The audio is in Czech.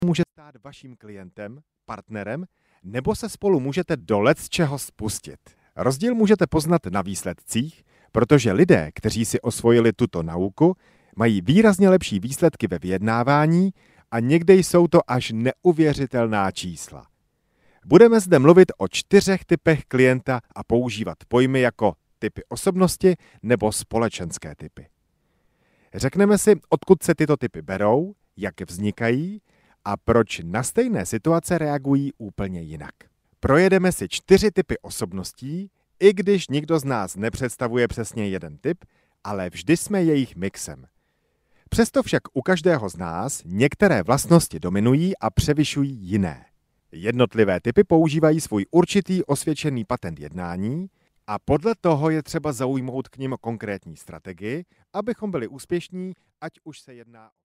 může stát vaším klientem, partnerem, nebo se spolu můžete do lecčeho spustit. Rozdíl můžete poznat na výsledcích, protože lidé, kteří si osvojili tuto nauku, mají výrazně lepší výsledky ve vyjednávání a někdy jsou to až neuvěřitelná čísla. Budeme zde mluvit o 4 typech klienta a používat pojmy jako typy osobnosti nebo společenské typy. Řekneme si, odkud se tyto typy berou, jak vznikají a proč na stejné situace reagují úplně jinak. Projedeme si 4 typy osobností, i když nikdo z nás nepředstavuje přesně jeden typ, ale vždy jsme jejich mixem. Přesto však u každého z nás některé vlastnosti dominují a převyšují jiné. Jednotlivé typy používají svůj určitý osvědčený patent jednání a podle toho je třeba zaujmout k nim konkrétní strategii, abychom byli úspěšní, ať už se jedná o